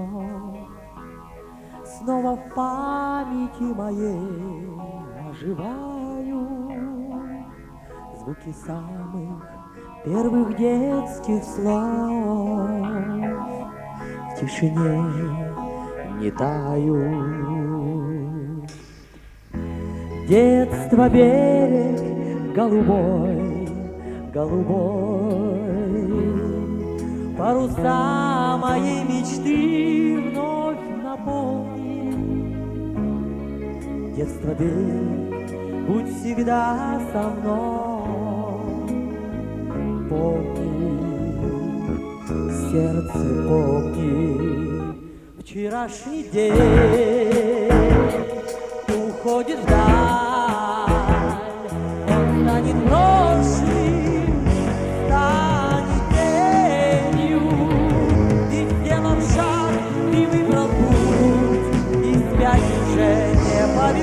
вновь. Снова в памяти моей оживают звуки самых первых детских слов. В тишине не тают. Детство, берег голубой, голубой, паруса моей мечты вновь наполни. Детство, берег, будь всегда со мной. Помни, сердце, помни, вчерашний день уходит вдаль. Он станет прошлым, станет тенью. Ты сделал шаг, ты выбрал путь, и связь уже не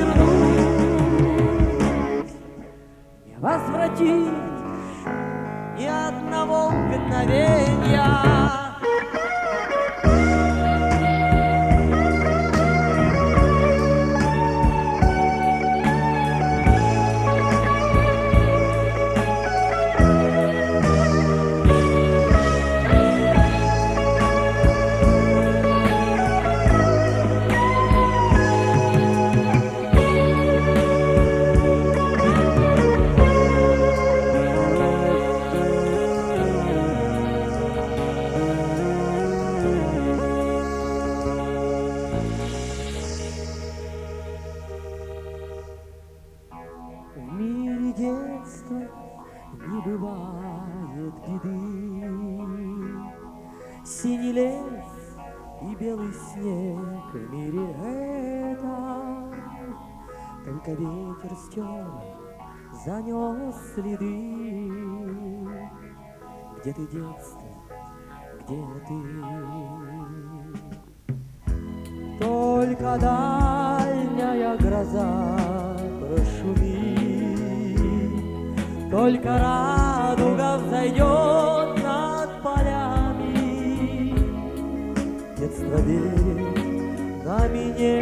повернуть. Не возвратить ни одного мгновения. В мире детства не бывает беды. Синий лес и белый снег в мире этом. Только ветер стер, занес следы. Где ты, детство, где ты? Только дальняя гроза прошумит, только радуга взойдет над полями. Детство, берег нами не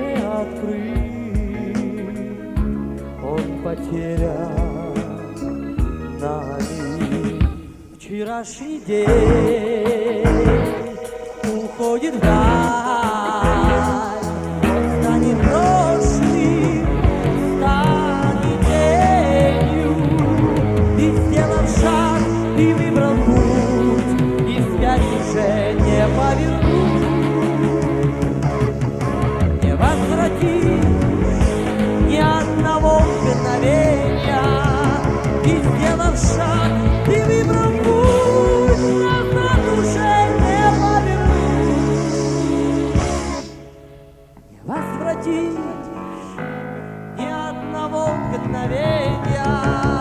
открыт, он потерян нами. Вчерашний день уходит вдаль. Он станет прошлым, станет тенью. Ты сделал шаг, ты выбрал путь, и связь уже не повернуть. Не возвратить ни одного мгновения. Ты сделал шаг, ты выбрал путь, назад уже не повернуть. Не возвратить ни одного мгновения.